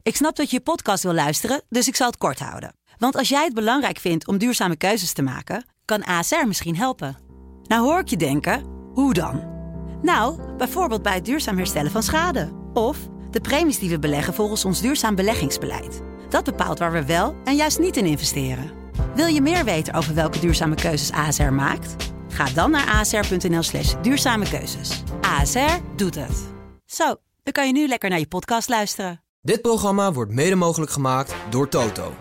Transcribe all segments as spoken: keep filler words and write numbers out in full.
Ik snap dat je je podcast wil luisteren, dus ik zal het kort houden. Want als jij het belangrijk vindt om duurzame keuzes te maken, kan A S R misschien helpen. Nou hoor ik je denken, hoe dan? Nou, bijvoorbeeld bij het duurzaam herstellen van schade. Of de premies die we beleggen volgens ons duurzaam beleggingsbeleid. Dat bepaalt waar we wel en juist niet in investeren. Wil je meer weten over welke duurzame keuzes A S R maakt? Ga dan naar asr.nl slash duurzame keuzes. A S R doet het. Zo, dan kan je nu lekker naar je podcast luisteren. Dit programma wordt mede mogelijk gemaakt door Toto.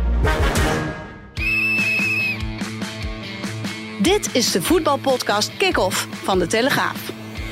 Dit is de voetbalpodcast Kick-Off van De Telegraaf.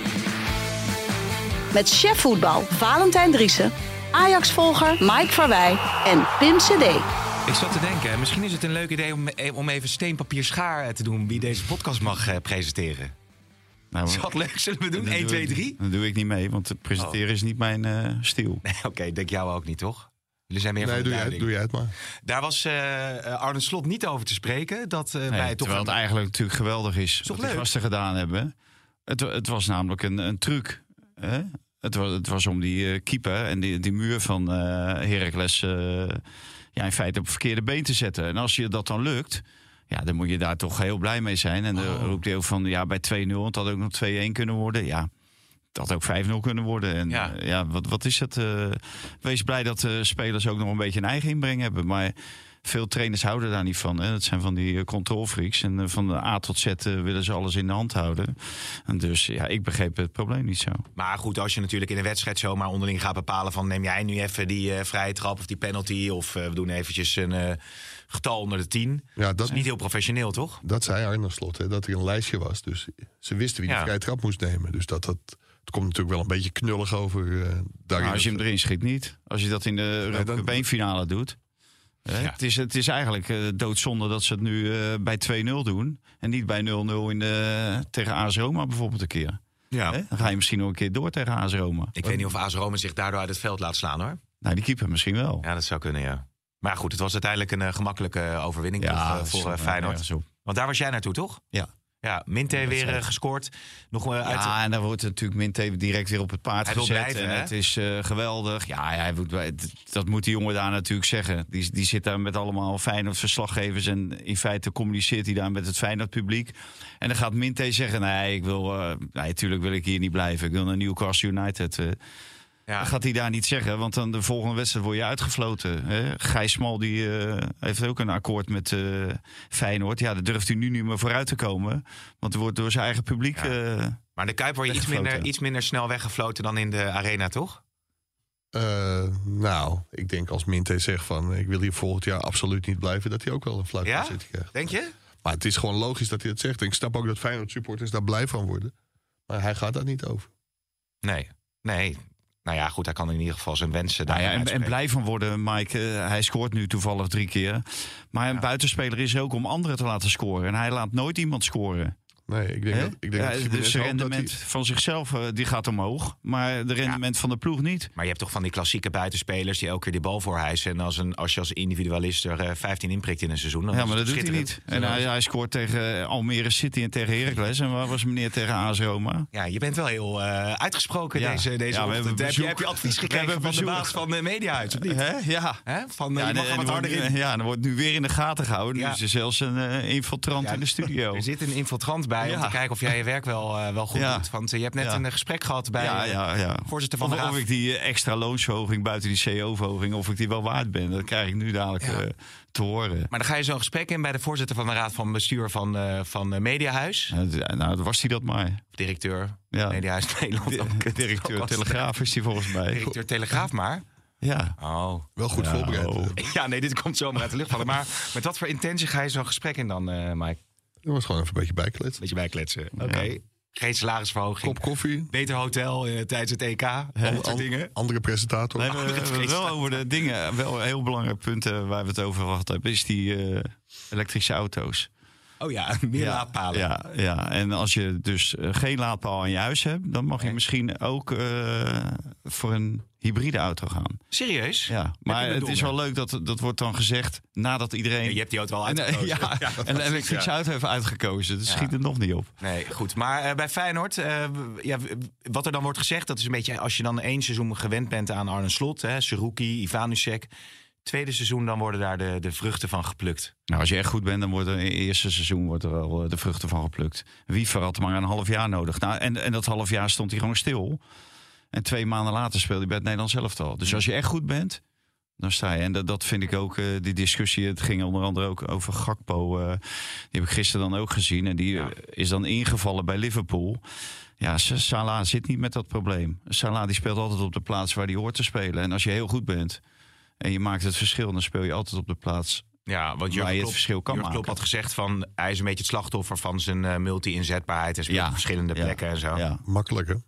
Met chef voetbal Valentijn Driessen, Ajax-volger Mike Verwij en Pim C D. Ik zat te denken, misschien is het een leuk idee om, om even steen, papier, schaar te doen wie deze podcast mag uh, presenteren. Nou, is dat leuk? Zullen we doen? één, twee, drie? Dat doe ik niet mee, want presenteren oh. is niet mijn uh, stil. Nee, Oké, okay, denk jou ook niet, toch? Jullie zijn meer nee, van de doe, jij, doe jij het maar. Daar was uh, Arne Slot niet over te spreken. Dat, uh, nee, wij toch terwijl het eigenlijk natuurlijk geweldig is, is wat de gasten gedaan hebben. Het, het was namelijk een, een truc. Hè? Het, was, het was om die uh, keeper en die, die muur van uh, Heracles uh, ja, in feite op het verkeerde been te zetten. En als je dat dan lukt, ja, dan moet je daar toch heel blij mee zijn. En dan oh. roept hij ook van, ja, bij twee nul, het had ook nog twee-een kunnen worden. Ja, het had ook vijf nul kunnen worden. En ja, uh, ja wat, wat is het? Uh, wees blij dat de spelers ook nog een beetje een eigen inbreng hebben. Maar veel trainers houden daar niet van. Hè. Dat zijn van die uh, controlfreaks. En uh, van de A tot Z uh, willen ze alles in de hand houden. En dus ja, ik begreep het probleem niet zo. Maar goed, als je natuurlijk in een wedstrijd zomaar onderling gaat bepalen van, neem jij nu even die uh, vrije trap of die penalty, of uh, we doen eventjes een uh, getal onder de tien. Ja, dat is niet heel professioneel, toch? Dat zei Arne Slot, hè, dat er een lijstje was. Dus ze wisten wie die ja. vrije trap moest nemen. Dus dat dat... Het komt natuurlijk wel een beetje knullig over. Uh, nou, als je hem erin schiet niet. Als je dat in de nee, dan... beenfinale doet. Ja. Het, is, het is eigenlijk uh, doodzonde dat ze het nu uh, bij twee nul doen. En niet bij nul nul in de, tegen A S Roma bijvoorbeeld een keer. Ja. Dan ga je misschien nog een keer door tegen A S Roma. Ik weet niet of A S Roma zich daardoor uit het veld laat slaan, hoor. Nou, die keeper misschien wel. Ja, dat zou kunnen, ja. Maar goed, het was uiteindelijk een uh, gemakkelijke overwinning ja, toch, uh, voor uh, Feyenoord. Ja, Want daar was jij naartoe, toch? Ja. Ja, Minte ja, weer uh, gescoord. Nog, uh, uit ja, en dan wordt natuurlijk Minte direct weer op het paard hij gezet. Blijven, en het is uh, geweldig. Ja, hij moet, dat moet die jongen daar natuurlijk zeggen. Die, die zit daar met allemaal Feyenoord verslaggevers. En in feite communiceert hij daar met het Feyenoord publiek. En dan gaat Minte zeggen, nee, ik wil, uh, nee, natuurlijk wil ik hier niet blijven. Ik wil naar Newcastle United. Uh, Ja. Dat gaat hij daar niet zeggen, want dan de volgende wedstrijd word je uitgefloten. Hè? Gijs Smal die, uh, heeft ook een akkoord met uh, Feyenoord. Ja, daar durft hij nu niet meer vooruit te komen. Want er wordt door zijn eigen publiek ja. uh, Maar de Kuip word je iets minder, iets minder snel weggefloten dan in de Arena, toch? Uh, nou, ik denk als Minte zegt van, ik wil hier volgend jaar absoluut niet blijven, dat hij ook wel een fluit ja? zitten krijgt. Denk je? Maar het is gewoon logisch dat hij dat zegt. En ik snap ook dat Feyenoord supporters daar blij van worden. Maar hij gaat daar niet over. Nee, nee. Nou ja, goed, hij kan in ieder geval zijn wensen daar nou ja, en, en blij van worden, Mike. Uh, hij scoort nu toevallig drie keer. Maar een ja. buitenspeler is ook om anderen te laten scoren. En hij laat nooit iemand scoren. Nee, ik denk He? dat... Ik denk ja, dat dus het rendement hij... van zichzelf uh, die gaat omhoog. Maar de rendement ja. van de ploeg niet. Maar je hebt toch van die klassieke buitenspelers die elke keer die bal voorhijsen. En als, een, als je als individualist er uh, vijftien inprikt in een seizoen... Dan ja, maar dat doet hij niet. En hij, hij scoort tegen Almere City en tegen Heracles. En waar was meneer tegen A S Roma? Ja, je bent wel heel uh, uitgesproken ja. deze, deze ja, ochtend. Heb je, heb je advies gekregen van de baas van uh, Mediahuis, of niet? He? Ja. He? Van, uh, ja, je mag en, wat harder in. Ja, en dan wordt nu weer in de gaten gehouden. Ja. Nu is er zelfs een uh, infiltrant ja, in de studio. Er zit een infiltrant bij ja. om te kijken of jij je werk wel, uh, wel goed ja. doet. Want uh, je hebt net ja. een uh, gesprek gehad bij ja, ja, ja. voorzitter van of, de Raad. Of ik die uh, extra loonsverhoging buiten die C O-verhoging, of ik die wel waard ben. Dat krijg ik nu dadelijk ja. uh, te horen. Maar dan ga je zo'n gesprek in bij de voorzitter van de Raad van Bestuur van, uh, van uh, Mediahuis. Ja, nou, was hij dat maar. Of directeur ja. Mediahuis Nederland. De, directeur Telegraaf is die volgens mij. Directeur Telegraaf maar. Ja. Oh. Wel goed ja, voorbereid. Oh. Ja, nee, dit komt zomaar uit de lucht vallen. Maar met wat voor intentie ga je zo'n gesprek in dan, uh, Mike? Dat was gewoon even een beetje bijkletsen. Beetje bijkletsen, oké. Okay. Ja. Geen salarisverhoging. Kop koffie. Beter hotel uh, tijdens het E K. Al dat soort dingen. Andere presentator. Nee, we hebben het wel over de dingen. Wel een heel belangrijk punt uh, waar we het over gehad hebben. Is die uh, elektrische auto's. Oh ja, meer ja, laadpalen. Ja, ja, en als je dus uh, geen laadpaal aan je huis hebt, dan mag je ja. misschien ook uh, voor een hybride auto gaan. Serieus? Ja, maar het is wel leuk dat dat wordt dan gezegd nadat iedereen... Ja, je hebt die auto al uitgekozen. En, uh, ja, ja, en een elektrische ja. auto heeft uitgekozen. Dus ja. schiet het nog niet op. Nee, goed. Maar uh, bij Feyenoord, uh, ja, wat er dan wordt gezegd... dat is een beetje als je dan één seizoen gewend bent aan Arne Slot... hè, Seruki, Ivanusek... tweede seizoen, dan worden daar de, de vruchten van geplukt. Nou, als je echt goed bent, dan wordt er in het eerste seizoen wordt er wel de vruchten van geplukt. Wiever had maar een half jaar nodig. Nou, en, en dat half jaar stond hij gewoon stil. En twee maanden later speelde hij bij het Nederlands elftal. Dus als je echt goed bent, dan sta je. En dat, dat vind ik ook, uh, die discussie, het ging onder andere ook over Gakpo. Uh, die heb ik gisteren dan ook gezien. En die ja. is dan ingevallen bij Liverpool. Ja, Salah zit niet met dat probleem. Salah die speelt altijd op de plaats waar hij hoort te spelen. En als je heel goed bent en je maakt het verschil, dan speel je altijd op de plaats ja, want Jurgen Klopp, het verschil kan Jurgen Klopp had gezegd van hij is een beetje het slachtoffer van zijn uh, multi-inzetbaarheid. Hij speelt ja. op verschillende ja. plekken en zo. Ja. Makkelijk, hè?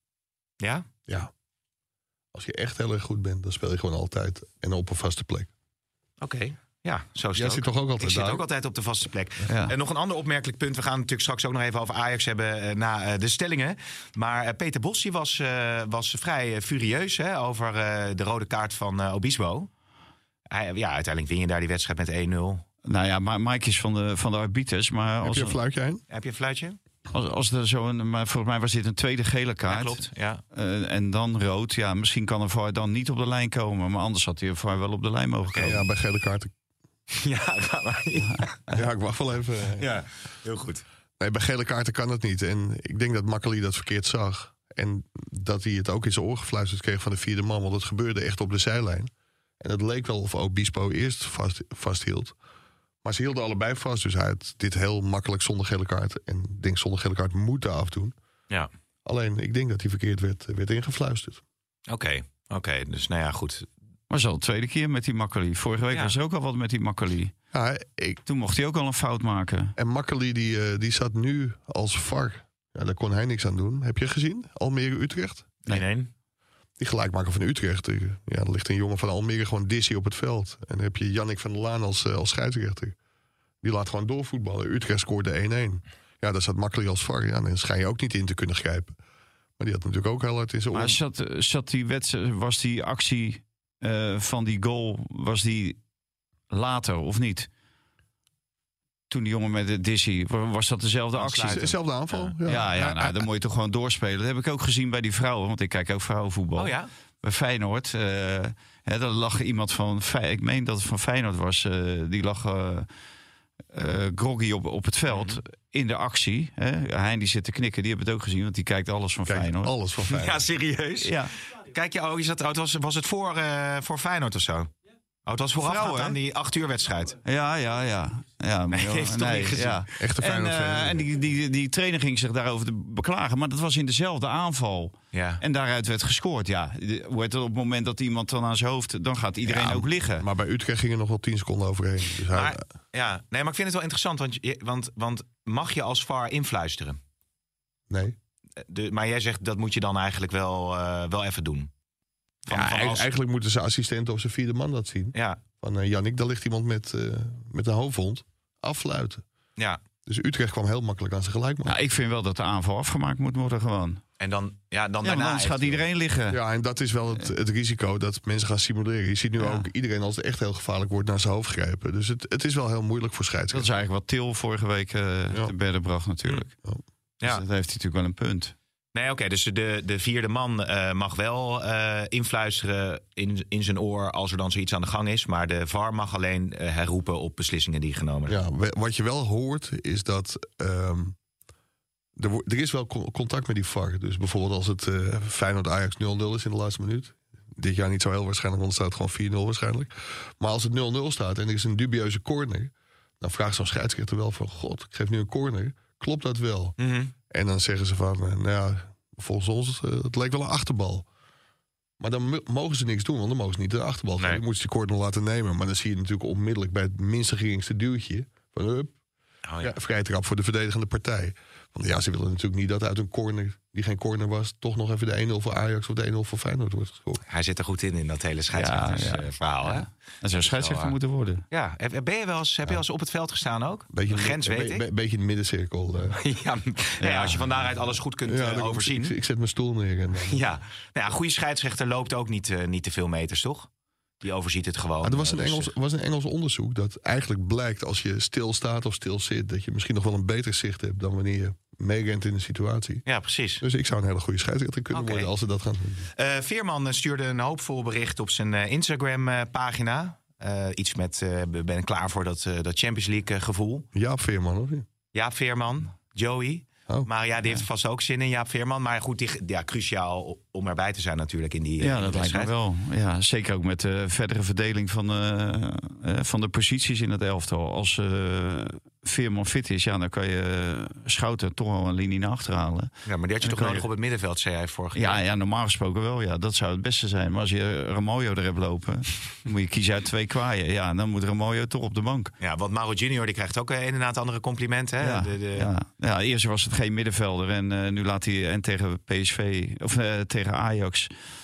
Ja? Ja. Als je echt heel erg goed bent, dan speel je gewoon altijd en op een vaste plek. Oké. Okay. Ja, zo is Jij het zit toch ook altijd Ik daar? zit ook altijd op de vaste plek. Ja. En nog een ander opmerkelijk punt. We gaan natuurlijk straks ook nog even over Ajax hebben uh, na uh, de stellingen. Maar uh, Peter Bos die was, uh, was vrij uh, furieus hè, over uh, de rode kaart van uh, Obispo. Hij, ja, uiteindelijk win je daar die wedstrijd met één nul. Nou ja, maar Mike is van de, van de arbiters. Maar Heb als je een fluitje heen? Heb je een fluitje? Als, als er zo een, maar volgens mij was dit een tweede gele kaart. Ja, klopt. Ja. Uh, en dan rood. Ja, misschien kan een V A R dan niet op de lijn komen. Maar anders had hij een V A R wel op de lijn mogen komen. Ja, bij gele kaarten. Ja, maar, ja. ja, ik wacht wel even. Ja, heel goed. Nee, bij gele kaarten kan het niet. En ik denk dat Makkeli dat verkeerd zag. En dat hij het ook in zijn oor gefluisterd kreeg van de vierde man. Want het gebeurde echt op de zijlijn. En het leek wel of Obispo eerst vast, vasthield. Maar ze hielden allebei vast. Dus hij had dit heel makkelijk zonder gele kaart. En ik denk zonder gele kaart moeten afdoen. Ja. Alleen, ik denk dat hij verkeerd werd, werd ingefluisterd. Oké, okay, oké. Okay. Dus nou ja, goed. Maar zo de tweede keer met die Makkeli. Vorige week ja. was er ook al wat met die Makkeli. Ja, ik... Toen mocht hij ook al een fout maken. En Makkeli die, uh, die zat nu als V A R. Ja, daar kon hij niks aan doen. Heb je gezien? Almere-Utrecht? Nee, nee. Die gelijkmaker van Utrecht. Ja, er ligt een jongen van Almere gewoon dizzy op het veld. En dan heb je Jannik van der Laan als, uh, als scheidsrechter. Die laat gewoon doorvoetballen. Utrecht scoorde één één. Ja, daar zat Makkeli als V A R. Ja, dan schijn je ook niet in te kunnen grijpen. Maar die had natuurlijk ook heel hard in zijn oor. Maar zat, zat die wedstrijd, was die actie uh, van die goal, was die later of niet? Toen die jongen met de dizzy, was dat dezelfde actie? Dezelfde aanval. Ja, ja, ja nou, dan moet je toch gewoon doorspelen. Dat heb ik ook gezien bij die vrouwen, want ik kijk ook vrouwenvoetbal. Oh ja? Bij Feyenoord. Uh, hè, daar lag iemand van, ik meen dat het van Feyenoord was, uh, die lag uh, uh, groggy op, op het veld mm-hmm. in de actie. Hè. Hein die zit te knikken, die heeft het ook gezien, want die kijkt alles van Kijk, Feyenoord. Alles van Feyenoord. Ja, serieus? Ja. Kijk je, oh, is dat, oh, was, was het voor, uh, voor Feyenoord of zo? Oh, het was voorafgaand aan die acht uur wedstrijd. Ja, ja, ja. ja maar nee, heeft nee, toch niet ja. Echte Feyenoord. En, uh, en die, die, die trainer ging zich daarover te beklagen. Maar dat was in dezelfde aanval. Ja. En daaruit werd gescoord. Ja, hoe heet het, op het moment dat iemand dan aan zijn hoofd... dan gaat iedereen ja, ook liggen. Maar bij Utrecht ging er nog wel tien seconden overheen. Dus hij... maar, ja, nee, maar ik vind het wel interessant. Want, want, want mag je als V A R influisteren? Nee. De, maar jij zegt dat moet je dan eigenlijk wel, uh, wel even doen. Van, ja, van als... Eigenlijk moeten zijn assistenten of zijn vierde man dat zien. Ja. Van uh, Jannik, daar ligt iemand met, uh, met een hoofdwond. Affluiten. Ja. Dus Utrecht kwam heel makkelijk aan zijn gelijk. Nou, ik vind wel dat de aanval afgemaakt moet worden gewoon. En dan, ja, dan ja, daarna anders gaat iedereen liggen. Ja, en dat is wel het, het risico dat mensen gaan simuleren. Je ziet nu ja. ook iedereen als het echt heel gevaarlijk wordt naar zijn hoofd grijpen. Dus het, het is wel heel moeilijk voor scheidsrechters. Dat is eigenlijk wat Til vorige week uh, ja. te bedden bracht natuurlijk. Ja. Dus ja. dat heeft hij natuurlijk wel een punt. Nee, oké, okay, dus de, de vierde man uh, mag wel uh, influisteren in, in zijn oor als er dan zoiets aan de gang is. Maar de V A R mag alleen uh, herroepen op beslissingen die genomen zijn. Ja, wat je wel hoort is dat um, er, er is wel contact met die V A R. Dus bijvoorbeeld als het uh, Feyenoord-Ajax nul nul is in de laatste minuut. Dit jaar niet zo heel waarschijnlijk, want het staat gewoon vier nul waarschijnlijk. Maar als het nul nul staat en er is een dubieuze corner, dan vraagt zo'n scheidsrechter wel van, god, ik geef nu een corner. Klopt dat wel? Mm-hmm. En dan zeggen ze van, nou ja, volgens ons, uh, het leek wel een achterbal. Maar dan m- mogen ze niks doen, want dan mogen ze niet de achterbal geven. Nee. Dan moeten ze die corner laten nemen. Maar dan zie je natuurlijk onmiddellijk bij het minste geringste duwtje van, hup, Oh, ja. Ja, vrije trap voor de verdedigende partij. Want ja, ze willen natuurlijk niet dat uit een corner die geen corner was, toch nog even de één nul voor Ajax of de één nul voor Feyenoord wordt gescoord. Hij zit er goed in, in dat hele scheidsrechtersverhaal. Ja, ja. Ja. Dat zou scheidsrechter zo, moeten worden. Ja, ben je wel eens, heb je wel eens op het veld gestaan ook? Beetje de grens weet ik. Een beetje in de middencirkel. Uh. ja, ja, ja, als je van daaruit alles goed kunt ja, uh, overzien. Ik, ik zet mijn stoel neer. En dan... ja. Nou ja, een goede scheidsrechter loopt ook niet, uh, niet te veel meters, toch? Die overziet het gewoon. Ah, er was een, Engels, was een Engels onderzoek dat eigenlijk blijkt als je stil staat of stil zit, dat je misschien nog wel een beter zicht hebt dan wanneer je meerent in de situatie. Ja, precies. Dus ik zou een hele goede scheidsrechter kunnen okay. worden als ze dat gaan doen. Uh, Veerman stuurde een hoopvol bericht op zijn uh, Instagram-pagina. Uh, iets met, uh, ben klaar voor dat, uh, dat Champions League gevoel. Jaap Veerman, of niet? Jaap Veerman, Joey. Oh. Maar ja, die heeft vast ook zin in, Jaap Veerman. Maar goed, die, ja, cruciaal om erbij te zijn natuurlijk in die Ja, dat lijkt me wel. Ja, zeker ook met de verdere verdeling van, uh, uh, van de posities in het elftal. Als uh, Veerman fit is, ja, dan kan je Schouten toch wel een linie naar achter halen. Ja, maar die had je toch nodig je... op het middenveld, zei hij vorige ja, keer. Ja, normaal gesproken wel. Ja, dat zou het beste zijn. Maar als je Ramaljo er hebt lopen, dan moet je kiezen uit twee kwaaien. Ja, dan moet Ramaljo toch op de bank. Ja, want Mauro Junior die krijgt ook inderdaad andere complimenten. Hè? Ja, de, de... ja. ja, eerst was het geen middenvelder en uh, nu laat hij en tegen P S V of uh, tegen Ajax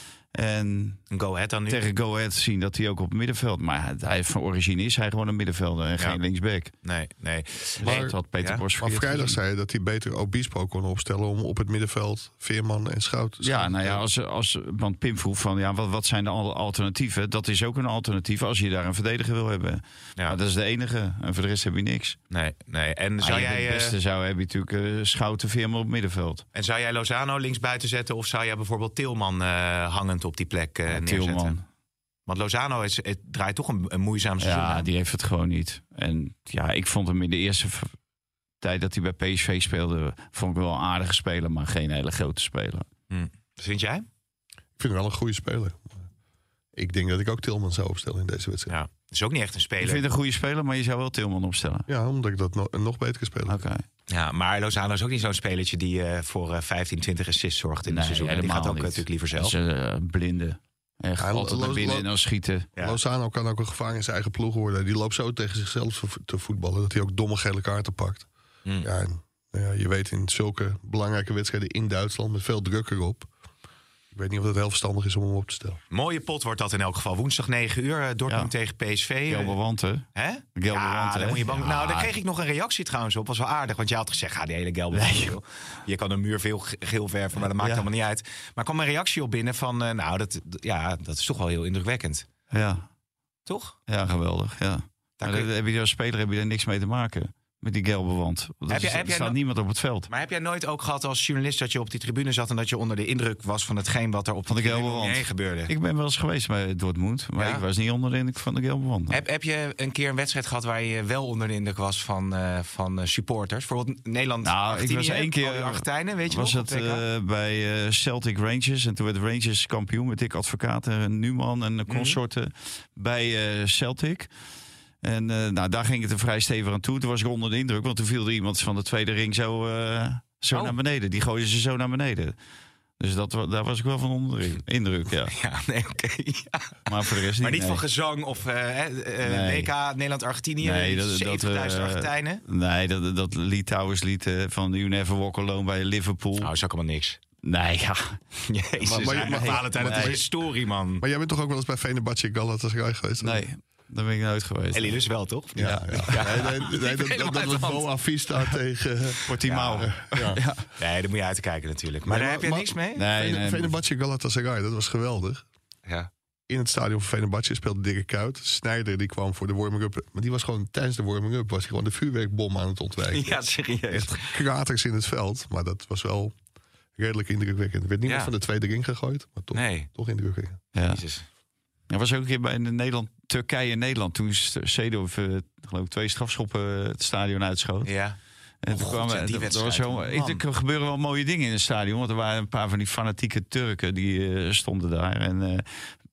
en Go Ahead dan nu. tegen Go Ahead zien dat hij ook op het middenveld. Maar hij van origine is hij gewoon een middenvelder en ja. geen linksback. Nee, nee. Maar, dat had Peter ja? Bos maar vrijdag zei hij dat hij beter Obispo kon opstellen om op het middenveld Veerman en Schouten. Ja, nou ja, als, als want Pim vroeg van ja, wat, wat zijn de alternatieven? Dat is ook een alternatief als je daar een verdediger wil hebben. Ja. Maar dat is de enige. En voor de rest heb je niks. Nee, nee. En zou jij het beste zou heb je natuurlijk uh, Schouten, Veerman op het middenveld. En zou jij Lozano links buiten zetten of zou jij bijvoorbeeld Tilman uh, hangend op die plek uh, ja, neerzetten? Tilman. Want Lozano is, het draait toch een, een moeizaam seizoen. Ja, die heeft het gewoon niet. En ja, ik vond hem in de eerste v- tijd dat hij bij P S V speelde, vond ik wel een aardige speler, maar geen hele grote speler. Hm. Vind jij? Ik vind hem wel een goede speler. Ik denk dat ik ook Tilman zou opstellen in deze wedstrijd. Ja, is ook niet echt een speler. Ik vind het een goede speler, maar je zou wel Tilman opstellen. Ja, omdat ik dat no- een nog betere speler Oké. Okay. Ja, maar Lozano is ook niet zo'n spelertje die uh, voor uh, vijftien, twintig assists zorgt in nee, het seizoen. Die gaat ook niet. natuurlijk liever zelf. Dat is uh, blinde. Echt ja, altijd naar binnen Lo- en dan schieten. Ja. Lozano kan ook een gevaar in zijn eigen ploeg worden. Die loopt zo tegen zichzelf te voetballen dat hij ook domme gele kaarten pakt. Mm. Ja, en, ja, je weet in zulke belangrijke wedstrijden in Duitsland met veel druk erop. Ik weet niet of het heel verstandig is om hem op te stellen. Mooie pot wordt dat in elk geval. Woensdag negen uur, Dortmund ja. tegen P S V. Gelbe wanten. Hè? Gelbe ja, wanten. Daar moet je bang... ja. Nou, daar kreeg ik nog een reactie trouwens op. Was wel aardig, want je had gezegd, ga die hele gelbe nee, wanten. Je kan een muur veel geel verven, maar dat maakt ja. allemaal niet uit. Maar er kwam een reactie op binnen van, uh, nou, dat, ja, dat is toch wel heel indrukwekkend. Ja. Toch? Ja, geweldig, ja. Maar je... heb je als speler heb je er niks mee te maken. Met die gelbe wand. Er heb je, heb staat no- niemand op het veld. Maar heb jij nooit ook gehad als journalist dat je op die tribune zat en dat je onder de indruk was van hetgeen wat er op van de, de gelbe wand heen gebeurde? Ik ben wel eens geweest bij Dortmund, maar ja? ik was niet onder de indruk van de gelbe wand. Heb, heb je een keer een wedstrijd gehad waar je wel onder de indruk was van, uh, van supporters? Bijvoorbeeld Nederland, nou, ik was één keer. Argentijnen, weet je was nog? Het uh, bij uh, Celtic Rangers en toen werd Rangers kampioen met Dick Advocaat en Numan en de consorten mm-hmm. bij uh, Celtic. En uh, nou, daar ging het er vrij stevig aan toe. Toen was ik onder de indruk, want toen viel er iemand van de tweede ring zo, uh, zo oh. naar beneden. Die gooiden ze zo naar beneden. Dus dat, daar was ik wel van onder de indruk, ja. Ja, nee, oké. Okay, ja. Maar voor de rest niet. Maar niet nee. van gezang of uh, uh, nee. W K Nederland-Argentinië, nee, dat, zeventigduizend uh, Argentijnen? Nee, dat, dat Litouwers-lied uh, van You Never Walk Alone bij Liverpool. Nou, is ook allemaal niks. Nee, ja. Jezus, maar, maar, maar, Valentijn, dat is historie, man. Maar jij bent toch ook wel eens bij Fenerbahce Galatasaray geweest? Nee. Daar ben ik nooit geweest. Elilus wel, toch? Ja, ja. ja. Nee, nee, nee, dat, dat, dat was Boa Vista tegen Portimao. Ja, ja. Ja. Nee, daar moet je uitkijken natuurlijk. Maar nee, daar heb je maar, niks mee? Nee, nee, Fenerbahce Galatasaray, dat was geweldig. Ja. In het stadion van Fenerbahce speelde Dirk Kuyt. Snijder die kwam voor de warming-up. Maar die was gewoon tijdens de warming-up was hij gewoon de vuurwerkbom aan het ontwijken. Ja, serieus. Echt kraters in het veld. Maar dat was wel redelijk indrukwekkend. Er werd niemand ja. van de tweede ring gegooid. Maar toch, nee. toch indrukwekkend. Ja. Jezus. Er was ook een keer bij Nederland, Turkije-Nederland. Toen Seedorf, uh, geloof ik, twee strafschoppen het stadion uitschoot. Ja. En oh, toen God, kwam, die dat was zo, ik, er gebeuren wel mooie dingen in het stadion. Want er waren een paar van die fanatieke Turken die uh, stonden daar. En uh,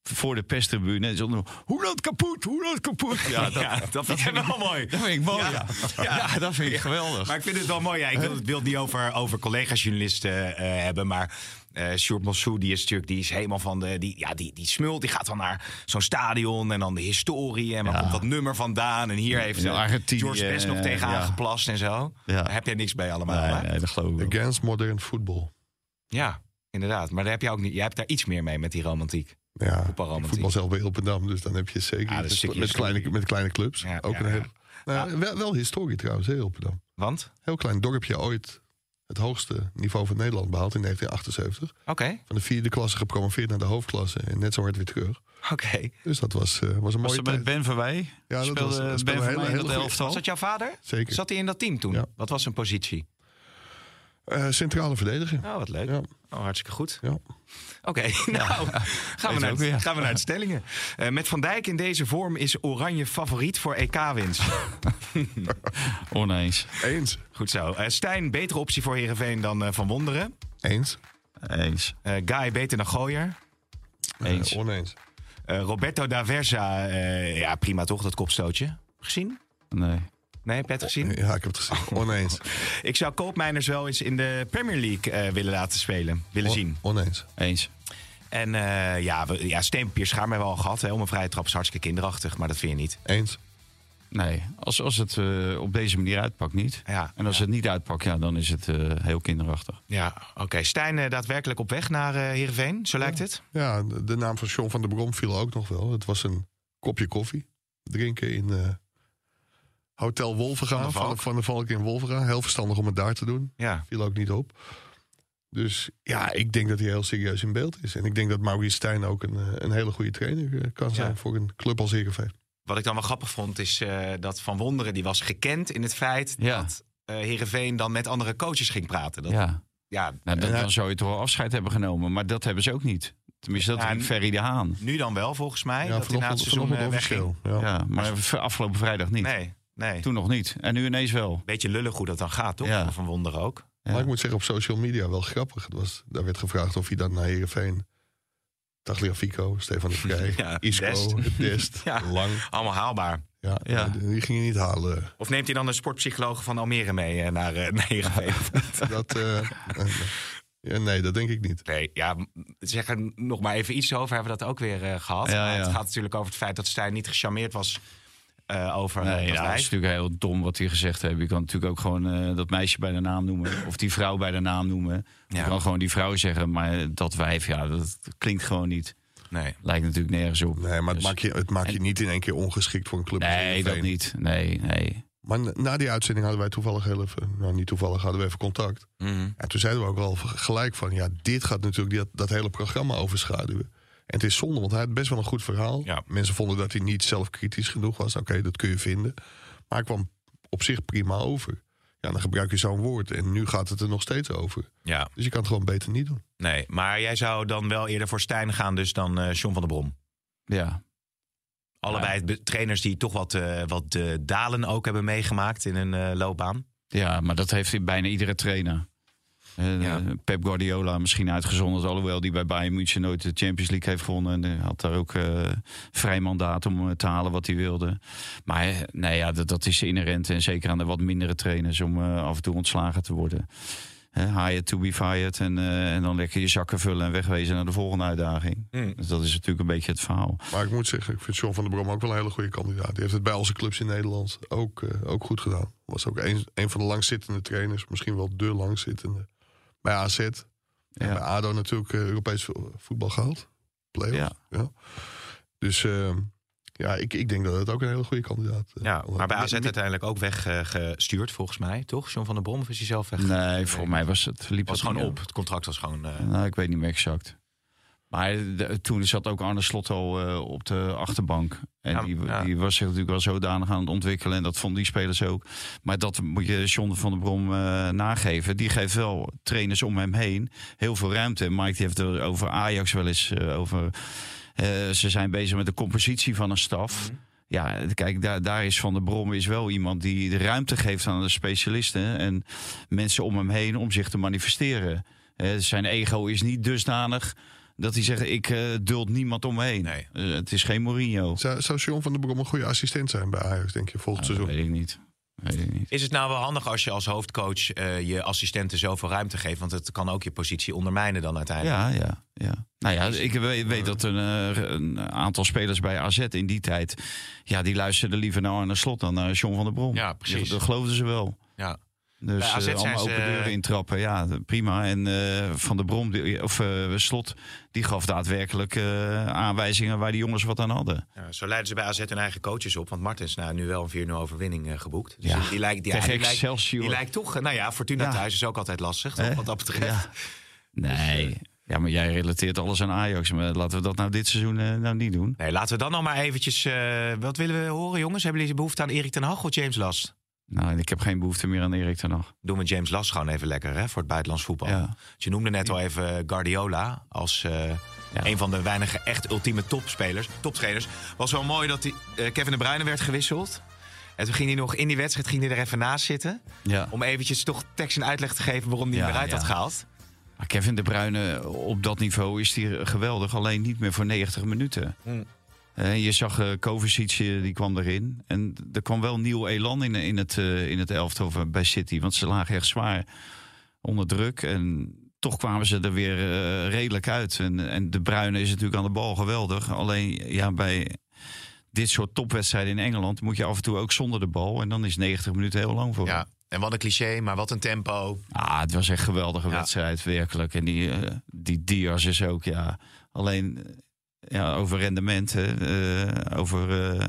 voor de perstribune. Zonder, hoe dat kapot, hoe dat kapot. Ja, dat, ja, dat vind ik wel mooi. Dat vind ik mooi, ja. Ja, ja. ja dat vind ik ja. geweldig. Maar ik vind het wel mooi. Ja, ik wil, wil het niet over, over collega-journalisten uh, hebben, maar... Uh, Sjoerd Mossou, die is natuurlijk die is helemaal van de. Die, ja, die, die smult. Die gaat dan naar zo'n stadion en dan de historie. En waar ja. komt dat nummer vandaan? En hier heeft uh, George Best nog tegenaan ja. geplast en zo. Ja. Daar heb jij niks bij allemaal. Nee, nee, dat geloof ik. Against modern football. Ja, inderdaad. Maar daar heb je ook niet. Jij hebt daar iets meer mee met die romantiek. Ja, voetbal zelf bij Ilpendam, dus dan heb je zeker ja, met, met, kleine, met kleine clubs. Ja, ook ja, een hele, ja. Nou, ja. Wel, wel historie trouwens, hè, Ilpendam. Want? Heel klein dorpje ooit. Het hoogste niveau van Nederland behaald in negentien achtenzeventig. Oké. Okay. Van de vierde klasse gepromoveerd naar de hoofdklasse. En net zo hard weer terug. Oké. Okay. Dus dat was, uh, was een mooie was tijd. met Ben Verwij? Ja, dat speelde, was, dat Ben speelde Verwij in dat elftal. Was dat jouw vader? Zeker. Zat hij in dat team toen? Ja. Wat was zijn positie? Uh, centrale verdediger. Oh, wat leuk. Ja. Oh, hartstikke goed. Ja. Oké, okay, nou gaan we, naar het, gaan we naar de stellingen. Uh, met Van Dijk in deze vorm is Oranje favoriet voor E K-winst. Oneens. Eens. Goed zo. Uh, Stijn, betere optie voor Heerenveen dan uh, Van Wonderen. Eens. Eens. Uh, Guy, beter dan Gooier. Eens. Uh, oneens. Uh, Roberto da Versa, uh, ja prima toch, dat kopstootje. Gezien? Nee. Nee, heb je het gezien? Ja, ik heb het gezien. Oneens. Ik zou Koopmeiners wel eens in de Premier League uh, willen laten spelen. Willen o- zien. Oneens. Eens. En uh, ja, we, ja, steenpapier schaar mij wel al gehad. Hè, om een vrije trap is hartstikke kinderachtig, maar dat vind je niet. Eens. Nee, als, als het uh, op deze manier uitpakt niet. Ja, en als ja. het niet uitpakt, ja, dan is het uh, heel kinderachtig. Ja, oké. Okay. Stijn uh, daadwerkelijk op weg naar uh, Heerenveen, zo ja. lijkt het? Ja, de, de naam van John van der Brom viel ook nog wel. Het was een kopje koffie drinken in... Uh, Hotel Wolvenga, van, van de Valk in Wolvenga. Heel verstandig om het daar te doen. Ja. Viel ook niet op. Dus ja, ik denk dat hij heel serieus in beeld is. En ik denk dat Maurice Stijn ook een, een hele goede trainer kan zijn... Ja. voor een club als Heerenveen. Wat ik dan wel grappig vond, is uh, dat Van Wonderen... die was gekend in het feit ja. dat uh, Heerenveen dan met andere coaches ging praten. Dat, ja. ja. Nou, dan, dan zou je toch wel afscheid hebben genomen. Maar dat hebben ze ook niet. Tenminste, dat ja, is Ferry de Haan. Nu dan wel, volgens mij. Ja, dat hij na het seizoen uh, wegging. Ja. ja, maar afgelopen vrijdag niet. Nee. Nee. Toen nog niet. En nu ineens wel. Beetje lullig hoe dat dan gaat, toch? Ja. Van Wonderen ook. Ja. Maar ik moet zeggen, op social media wel grappig. Het was, daar werd gevraagd of hij dan naar Heerenveen... Tagliafico, Stefan de Vrij, ja, Isco, Dest, Dest ja. Lang. Allemaal haalbaar. Ja, ja. Die ging je niet halen. Of neemt hij dan een sportpsycholoog van Almere mee uh, naar, uh, naar Heerenveen? dat... Uh, Ja, nee, dat denk ik niet. Nee, ja, zeg er nog maar even iets over. Hebben we dat ook weer uh, gehad. Ja, maar ja. Het gaat natuurlijk over het feit dat Stijn niet gecharmeerd was... Uh, over nee, dat ja, dat is natuurlijk heel dom wat hij gezegd heeft. Je kan natuurlijk ook gewoon uh, dat meisje bij de naam noemen. Of die vrouw bij de naam noemen. Ja. Je kan gewoon die vrouw zeggen. Maar dat wijf, ja, dat klinkt gewoon niet. Nee. Lijkt natuurlijk nergens op. Nee, maar dus, het maakt je, het maakt je en, niet in één keer ongeschikt voor een club. Nee, dat niet. Nee, nee. Maar na die uitzending hadden wij toevallig heel even... Nou, niet toevallig, hadden we even contact. Mm-hmm. En toen zeiden we ook al gelijk van... Ja, dit gaat natuurlijk dat, dat hele programma overschaduwen. En het is zonde, want hij had best wel een goed verhaal. Ja. Mensen vonden dat hij niet zelfkritisch genoeg was. Oké, okay, dat kun je vinden. Maar hij kwam op zich prima over. Ja, dan gebruik je zo'n woord. En nu gaat het er nog steeds over. Ja. Dus je kan het gewoon beter niet doen. Nee, maar jij zou dan wel eerder voor Stijn gaan... dus dan uh, John van der Brom. Ja. Allebei ja. trainers die toch wat, uh, wat uh, dalen ook hebben meegemaakt in hun uh, loopbaan. Ja, maar dat heeft bijna iedere trainer. Uh, ja. Pep Guardiola misschien uitgezonderd, alhoewel die bij Bayern München nooit de Champions League heeft gewonnen. En had daar ook uh, vrij mandaat om uh, te halen wat hij wilde. Maar uh, nee, ja, dat, dat is inherent en zeker aan de wat mindere trainers om uh, af en toe ontslagen te worden. Uh, hired to be fired en, uh, en dan lekker je zakken vullen en wegwezen naar de volgende uitdaging. Mm. Dus dat is natuurlijk een beetje het verhaal. Maar ik moet zeggen, ik vind John van der Brom ook wel een hele goede kandidaat. Die heeft het bij al zijn clubs in Nederland ook, uh, ook goed gedaan. Was ook een, een van de langzittende trainers, misschien wel de langzittende. Bij A Z en ja. bij A D O natuurlijk uh, Europees voetbal gehaald. Play-offs. Ja. Ja. Dus uh, ja, ik, ik denk dat het ook een hele goede kandidaat is. Ja, maar bij A Z met, uiteindelijk ook weggestuurd uh, volgens mij, toch? John van der Brom, of is hij zelf weg? Nee, voor mij was het liep was het gewoon op. Het contract was gewoon... Uh... Nou, ik weet niet meer exact. Maar de, toen zat ook Arne Slot al uh, op de achterbank. En ja, die, ja. die was zich natuurlijk wel zodanig aan het ontwikkelen. En dat vonden die spelers ook. Maar dat moet je John van der Brom uh, nageven. Die geeft wel trainers om hem heen heel veel ruimte. Mike die heeft er over Ajax wel eens uh, over... Uh, ze zijn bezig met de compositie van een staf. Mm-hmm. Ja, kijk, daar, daar is Van der Brom is wel iemand die de ruimte geeft aan de specialisten. En mensen om hem heen om zich te manifesteren. Uh, zijn ego is niet dusdanig... Dat hij zegt, ik uh, duld niemand om me heen. Nee. Uh, het is geen Mourinho. Zou, zou John van der Brom een goede assistent zijn bij Ajax, denk je, volgend nou, seizoen? Dat weet ik niet. Weet ik niet. Is het nou wel handig als je als hoofdcoach uh, je assistenten zoveel ruimte geeft? Want het kan ook je positie ondermijnen dan uiteindelijk. Ja, ja, ja. Nou ja, ik weet, weet dat een, een aantal spelers bij A Z in die tijd... Ja, die luisterden liever naar Arne Slot dan naar John van der Brom. Ja, precies. Dat geloofden ze wel. Ja. Dus uh, allemaal open ze... deuren intrappen, ja, prima. En uh, Van der Brom, die, of uh, Slot, die gaf daadwerkelijk uh, aanwijzingen waar die jongens wat aan hadden. Ja, zo leiden ze bij A Z hun eigen coaches op. Want Martens nou nu wel een vier nul overwinning uh, geboekt. Dus ja, die, die, lijkt, die, tegen die, lijkt, Excelsior. die lijkt toch, nou ja, Fortuna ja. thuis is ook altijd lastig, toch, wat dat betreft. Ja. Nee, dus, uh, ja, maar jij relateert alles aan Ajax. Maar laten we dat nou dit seizoen uh, nou niet doen. Nee, laten we dan nog maar eventjes, uh, wat willen we horen jongens? Hebben jullie behoefte aan Erik ten Hag of James Last? Nou, ik heb geen behoefte meer aan Erik ten Hag. Doen we James Last gewoon even lekker, hè, voor het buitenlands voetbal. Ja. Je noemde net al even Guardiola als uh, ja. een van de weinige echt ultieme topspelers, toptrainers. Was wel mooi dat die, uh, Kevin De Bruyne werd gewisseld. En toen ging hij nog in die wedstrijd ging hij er even naast zitten. Ja. Om eventjes toch tekst en uitleg te geven waarom hij ja, hem eruit ja. had gehaald. Maar Kevin De Bruyne, op dat niveau is hij geweldig. Alleen niet meer voor negentig minuten. Mm. Uh, je zag uh, Kovacic, die kwam erin. En er kwam wel nieuw elan in, in, het, uh, in het elftal bij City. Want ze lagen echt zwaar onder druk. En toch kwamen ze er weer uh, redelijk uit. En, en De Bruyne is natuurlijk aan de bal geweldig. Alleen ja, bij dit soort topwedstrijden in Engeland moet je af en toe ook zonder de bal. En dan is negentig minuten heel lang voor. Ja, en wat een cliché, maar wat een tempo. Ah, het was echt een geweldige ja. wedstrijd, werkelijk. En die, uh, die Diaz is ook, ja, alleen... Ja, over rendement, uh, over... Uh,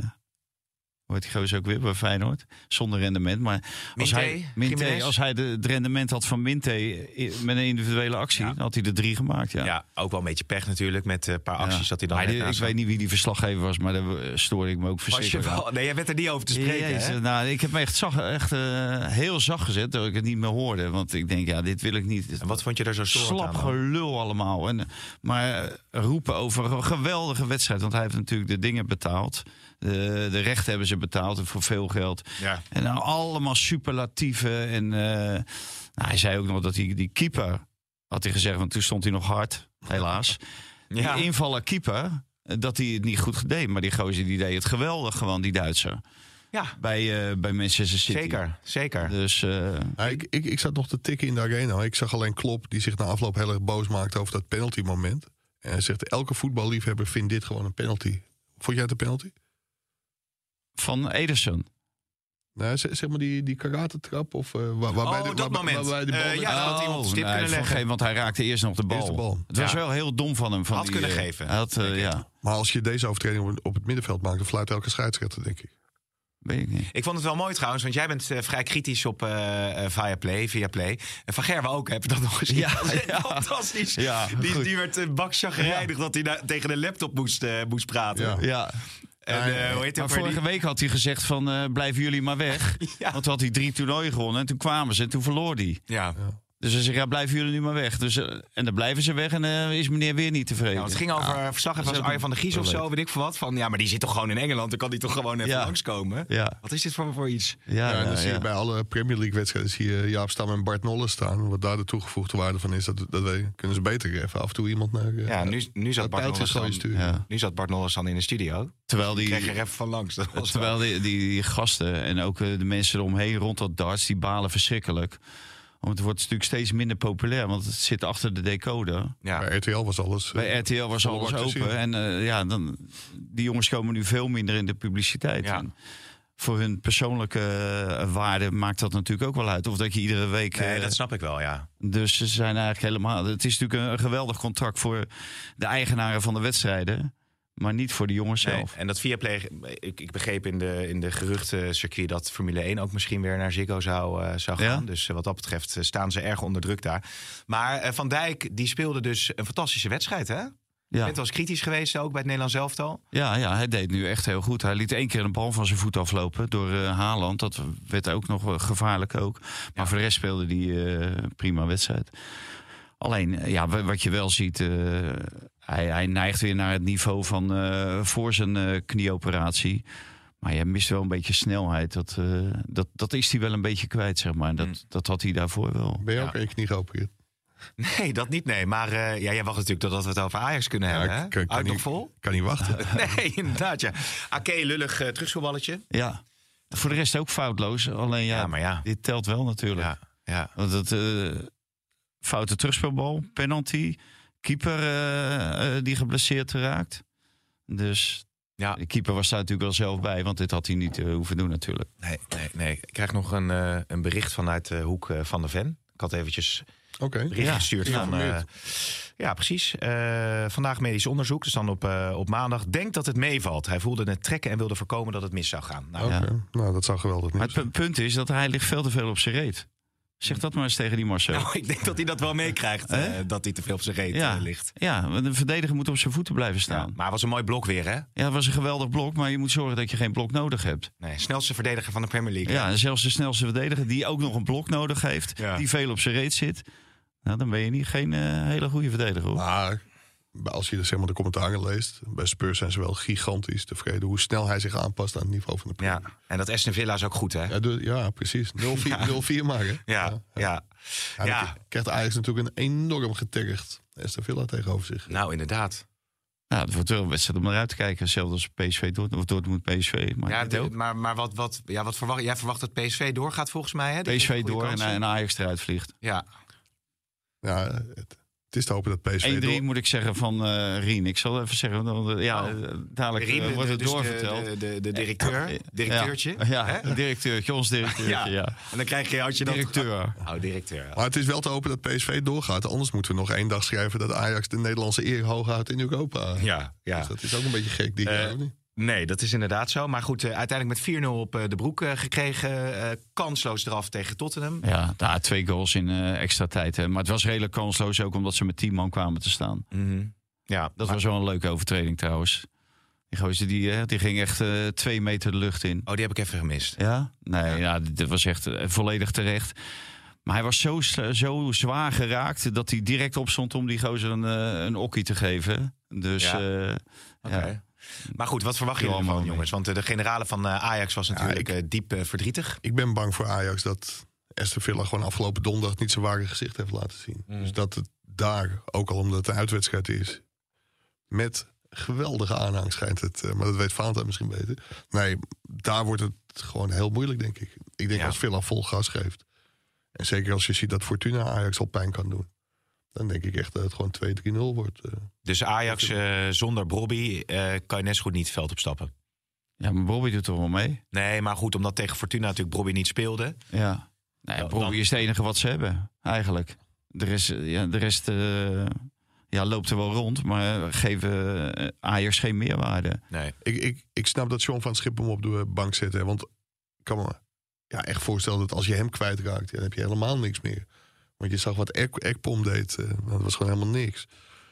hoe heet die gozer ook weer bij Feyenoord? Zonder rendement, maar als Minte, hij, Minte, als hij de, het rendement had van Minte met een individuele actie, ja. dan had hij er drie gemaakt. Ja, ja ook wel een beetje pech natuurlijk met een paar acties ja. dat hij dan. Die, ik weet niet wie die verslaggever was, maar daar stoorde ik me ook verschrikkelijk aan. Nee, jij bent er niet over te spreken. Ja, hè? Nou, ik heb me echt, zag, echt uh, heel zacht gezet dat ik het niet meer hoorde, want ik denk, ja, dit wil ik niet. En wat vond je daar zo storend Slap gelul allemaal. En, maar uh, roepen over een geweldige wedstrijd, want hij heeft natuurlijk de dingen betaald. De, de rechten hebben ze betaald voor veel geld. Ja. En nou allemaal superlatieven. En uh, nou, hij zei ook nog dat hij die keeper, had hij gezegd, want toen stond hij nog hard, helaas. Ja. Die invaller keeper, dat hij het niet goed deed. Maar die gozer die deed het geweldig gewoon, die Duitser. Ja. Bij, uh, bij Manchester City. Zeker, zeker. Dus, uh, ja, ik, ik, ik zat nog te tikken in de arena. Ik zag alleen Klopp, die zich na afloop heel erg boos maakte over dat penalty moment. En hij zegt, elke voetballiefhebber vindt dit gewoon een penalty. Vond jij het een penalty? Van Ederson. Nou, zeg maar die, die karate-trap of uh, waar, waarbij oh, de, dat waar, moment. waarbij de bal... Uh, ja, dat iemand stip nee, kunnen leggen. Geen, want hij raakte eerst nog de bal. De bal. Het was ja. wel heel dom van hem. Van had die, kunnen uh, geven. Had, uh, ja. Maar als je deze overtreding op het middenveld maakt, dan fluit elke scheidsrechter, denk ik. Weet ik niet. Ik vond het wel mooi trouwens, want jij bent uh, vrij kritisch op uh, uh, Viaplay, Viaplay. En Van Gerwen ook, heb je dat nog eens ja, ja. Fantastisch. Ja, die, die werd een bak chagrijnig ja. dat hij na, tegen de laptop moest, uh, moest praten. Ja. ja. En, uh, hoe heet maar vorige die... week had hij gezegd van uh, blijven jullie maar weg. ja. Want toen had hij drie toernooien gewonnen en toen kwamen ze en toen verloor hij. Ja. ja. Dus hij zegt, ja, blijven jullie nu maar weg. Dus, uh, en dan blijven ze weg en uh, is meneer weer niet tevreden. Ja, het ging over ja. verslaggever als Arjen van der Gies of zo, weet ik veel wat. Van, ja, maar die zit toch gewoon in Engeland, dan kan die toch gewoon even ja. langskomen. Ja. Wat is dit voor, voor iets? Ja, ja, en dan ja, zie je ja. bij alle Premier League wedstrijden zie je Jaap Stam en Bart Nollen staan. Wat daar de toegevoegde waarde van is, dat, dat we, kunnen ze beter even af en toe iemand naar... Uh, ja, nu, nu, zat Bart Nolles dan, ja. nu zat Bart Nolles dan in de studio. Terwijl die, kreeg er even van langs. Dat was terwijl die, die, die gasten en ook uh, de mensen eromheen rond dat darts, die balen verschrikkelijk. Want het wordt natuurlijk steeds minder populair, want het zit achter de decoder. Ja. Bij R T L was alles... Bij R T L was alles open. En uh, ja, dan, die jongens komen nu veel minder in de publiciteit. Ja. En voor hun persoonlijke uh, waarde maakt dat natuurlijk ook wel uit. Of dat je iedere week... Nee, uh, dat snap ik wel, ja. Dus ze zijn eigenlijk helemaal... Het is natuurlijk een, een geweldig contract voor de eigenaren van de wedstrijden. Maar niet voor de jongens nee, zelf. En dat Viaplay, ik, ik begreep in de, in de geruchtencircuit dat Formule één ook misschien weer naar Ziggo zou, uh, zou gaan. Ja? Dus uh, wat dat betreft uh, staan ze erg onder druk daar. Maar uh, Van Dijk, die speelde dus een fantastische wedstrijd, hè? Ja. Je bent wel eens kritisch geweest ook bij het Nederlands elftal. Ja, ja, hij deed nu echt heel goed. Hij liet één keer een bal van zijn voet aflopen door uh, Haaland. Dat werd ook nog gevaarlijk ook. Maar ja. voor de rest speelde hij uh, prima wedstrijd. Alleen, ja, wat je wel ziet... Uh, Hij, hij neigt weer naar het niveau van uh, voor zijn uh, knieoperatie. Maar je mist wel een beetje snelheid. Dat, uh, dat, dat is hij wel een beetje kwijt, zeg maar. Dat, mm. dat had hij daarvoor wel. Ben je ja. ook aan je knie geopereerd? Nee, dat niet, nee. Maar uh, ja, jij wacht natuurlijk totdat we het over Ajax kunnen ja, hebben. Hè? Kan, kan Uit nog niet, vol? Kan niet wachten. Nee, inderdaad, ja. Ake, lullig uh, terugspeelballetje. Ja, voor de rest ook foutloos. Alleen ja, ja, maar ja. dit telt wel natuurlijk. Ja, ja. Want het uh, foute terugspeelbal, penalty, keeper uh, uh, die geblesseerd raakt. Dus ja. De keeper was daar natuurlijk wel zelf bij, want dit had hij niet uh, hoeven doen natuurlijk. Nee, nee, nee. Ik krijg nog een, uh, een bericht vanuit de hoek uh, van de Ven. Ik had eventjes okay. bericht ja, gestuurd ja, van... Uh, ja, precies. Uh, vandaag medisch onderzoek, dus dan op, uh, op maandag. Denkt dat het meevalt. Hij voelde het trekken en wilde voorkomen dat het mis zou gaan. Nou, okay. ja. nou dat zou geweldig maar het punt is dat hij ligt veel te veel op zijn reet. Zeg dat maar eens tegen die Marcel. Nou, ik denk dat hij dat wel meekrijgt, uh, dat hij te veel op zijn reet ja. uh, ligt. Ja, de verdediger moet op zijn voeten blijven staan. Ja, maar het was een mooi blok weer, hè? Ja, het was een geweldig blok, maar je moet zorgen dat je geen blok nodig hebt. Nee, snelste verdediger van de Premier League. Ja, en zelfs de snelste verdediger die ook nog een blok nodig heeft, ja. die veel op zijn reet zit. Nou, dan ben je niet geen uh, hele goede verdediger, hoor. Maar als je zeg maar, de commentaren leest, bij Spurs zijn ze wel gigantisch tevreden hoe snel hij zich aanpast aan het niveau van de Premier. Ja, en dat Aston Villa is ook goed, hè? Ja, de, ja precies. nul vier ja. maar, hè? Ja, ja. ja. ja. ja. krijgt Ajax natuurlijk een enorm getergd Aston Villa tegenover zich. Nou, inderdaad. Ja, het wordt wel een wedstrijd om naar uit te kijken. Zelfs als P S V Dortmund of Dortmund P S V. Maar ja, de, maar, maar wat, wat, ja, wat verwacht jij? Verwacht dat P S V doorgaat volgens mij, hè? P S V door en, en Ajax eruit vliegt. Ja. Ja, het, het is te hopen dat P S V één drie door... moet ik zeggen van uh, Rien. Ik zal even zeggen, dan, ja, oh. dadelijk Rien, uh, wordt het dus doorverteld. De, de, de directeur, directeurtje. Ja, ja directeurtje, ons directeurtje, ja. ja. En dan krijg je, had je directeur. Dat... Oh, directeur. Ja. Maar het is wel te hopen dat P S V doorgaat. Anders moeten we nog één dag schrijven dat Ajax de Nederlandse eer hoog houdt in Europa. Ja, ja. Dus dat is ook een beetje gek, die uh, niet. Nee, dat is inderdaad zo. Maar goed, uh, uiteindelijk met vier nul op uh, de broek uh, gekregen. Uh, kansloos eraf tegen Tottenham. Ja, daar twee goals in uh, extra tijd. Hè. Maar het was redelijk kansloos ook omdat ze met tien man kwamen te staan. Mm-hmm. Ja, dat maar... was wel een leuke overtreding trouwens. Die gozer die, die ging echt uh, twee meter de lucht in. Oh, die heb ik even gemist. Ja? Nee, ja, ja dit was echt uh, volledig terecht. Maar hij was zo, zo zwaar geraakt dat hij direct opstond om die gozer een, uh, een okkie te geven. Dus ja. Uh, okay. ja. Maar goed, wat verwacht je ervan, jongens? Want de generale van Ajax was natuurlijk ja, ik, diep uh, verdrietig. Ik ben bang voor Ajax dat Aston Villa gewoon afgelopen donderdag niet zijn ware gezicht heeft laten zien. Mm. Dus dat het daar, ook al omdat het een uitwedstrijd is, met geweldige aanhang schijnt het, uh, maar dat weet Fanta misschien beter. Nee, daar wordt het gewoon heel moeilijk, denk ik. Ik denk ja. als Villa vol gas geeft. En zeker als je ziet dat Fortuna Ajax al pijn kan doen. Dan denk ik echt dat het gewoon twee drie nul wordt. Uh. Dus Ajax uh, zonder Brobby uh, kan je net zo goed niet het veld opstappen. Ja, maar Brobby doet toch wel mee? Nee, maar goed, omdat tegen Fortuna natuurlijk Brobby niet speelde. Ja, nee, ja, Brobby dan... is het enige wat ze hebben, eigenlijk. De rest, ja, de rest uh, ja, loopt er wel rond, maar geven uh, Ajax geen meerwaarde. Nee. Ik, ik, ik snap dat John van Schip hem op de bank zet. Hè, want ik kan me ja, echt voorstellen dat als je hem kwijtraakt, ja, dan heb je helemaal niks meer. Want je zag wat Ek, Ekpom deed. Uh, dat was gewoon helemaal niks.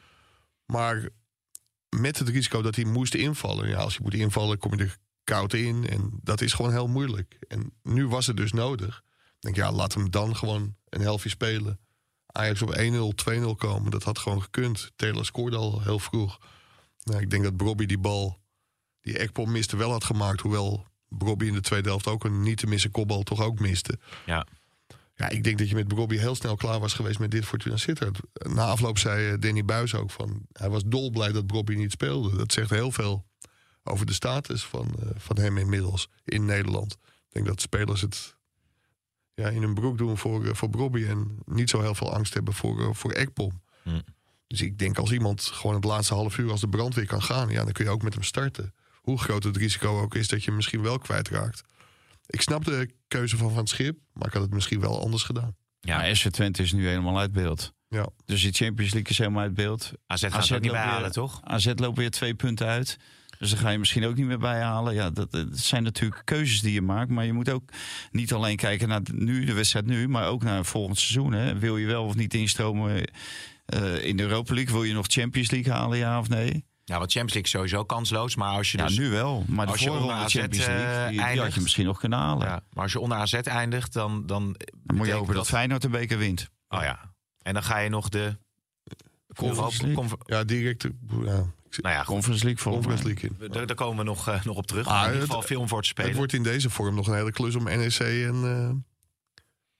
Maar met het risico dat hij moest invallen. Ja, als je moet invallen, kom je er koud in. En dat is gewoon heel moeilijk. En nu was het dus nodig. Ik denk, ja, laat hem dan gewoon een helftje spelen. Ajax op één nul, twee nul komen. Dat had gewoon gekund. Taylor scoorde al heel vroeg. Nou, ik denk dat Brobby die bal, die Ekpom miste, wel had gemaakt. Hoewel Brobby in de tweede helft ook een niet te missen kopbal toch ook miste. Ja. Ja, ik denk dat je met Brobby heel snel klaar was geweest met dit Fortuna Sittard. Na afloop zei Danny Buijs ook van, hij was dolblij dat Brobby niet speelde. Dat zegt heel veel over de status van, uh, van hem inmiddels in Nederland. Ik denk dat spelers het ja, in hun broek doen voor, uh, voor Brobby en niet zo heel veel angst hebben voor, uh, voor Ekpom. Hm. Dus ik denk als iemand gewoon het laatste half uur als de brandweer kan gaan, ja, dan kun je ook met hem starten. Hoe groot het risico ook is dat je hem misschien wel kwijtraakt. Ik snap de keuze van Van Schip, maar ik had het misschien wel anders gedaan. Ja, maar S V Twente is nu helemaal uit beeld. Ja. Dus die Champions League is helemaal uit beeld. A Z gaat A Z ook niet bijhalen, weer, toch? A Z loopt weer twee punten uit. Dus dan ga je misschien ook niet meer bijhalen. Ja, dat, dat zijn natuurlijk keuzes die je maakt. Maar je moet ook niet alleen kijken naar de, nu, de wedstrijd nu, maar ook naar het volgend seizoen. Hè. Wil je wel of niet instromen uh, in de Europa League? Wil je nog Champions League halen, ja of nee? Ja, want Champions League sowieso kansloos. Maar als je ja, dus, nu wel. Maar de voorronde Champions League, die, die had je misschien nog kunnen halen. Ja, maar als je onder A Z eindigt, dan... Dan, dan moet je hopen dat, dat Feyenoord de beker wint. Oh ja. En dan ga je nog de... Conference League? Confer- ja, direct... Ja. Nou ja, Conference League voor Conference League in. Daar, daar komen we nog, uh, nog op terug. Ah, in ieder geval film voor te spelen. Het wordt in deze vorm nog een hele klus om N E C en... Uh,